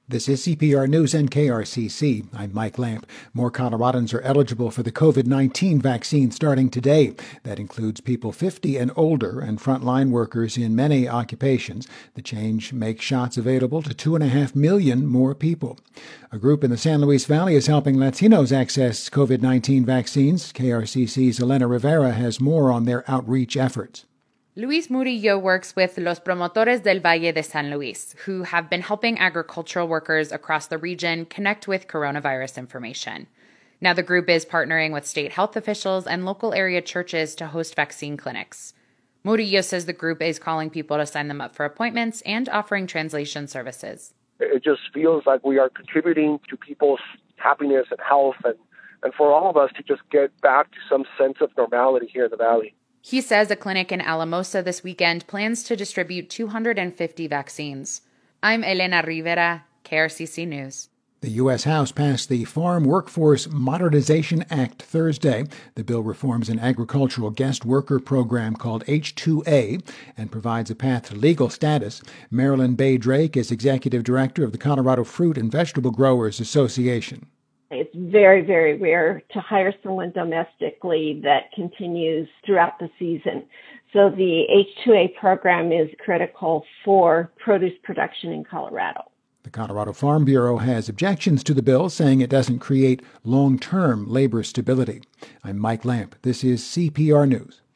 This is CPR News and KRCC. I'm Mike Lamp. More Coloradans are eligible for the COVID-19 vaccine starting today. That includes people 50 and older and frontline workers in many occupations. The change makes shots available to 2.5 million more people. A group in the San Luis Valley is helping Latinos access COVID-19 vaccines. KRCC's Elena Rivera has more on their outreach efforts. Luis Murillo works with Los Promotores del Valle de San Luis, who have been helping agricultural workers across the region connect with coronavirus information. Now the group is partnering with state health officials and local area churches to host vaccine clinics. Murillo says the group is calling people to sign them up for appointments and offering translation services. It just feels like we are contributing to people's happiness and health and for all of us to just get back to some sense of normality here in the Valley. He says a clinic in Alamosa this weekend plans to distribute 250 vaccines. I'm Elena Rivera, KRCC News. The U.S. House passed the Farm Workforce Modernization Act Thursday. The bill reforms an agricultural guest worker program called H-2A and provides a path to legal status. Marilyn Bay Drake is executive director of the Colorado Fruit and Vegetable Growers Association. It's very, very rare to hire someone domestically that continues throughout the season. So the H-2A program is critical for produce production in Colorado. The Colorado Farm Bureau has objections to the bill, saying it doesn't create long-term labor stability. I'm Mike Lamp. This is CPR News.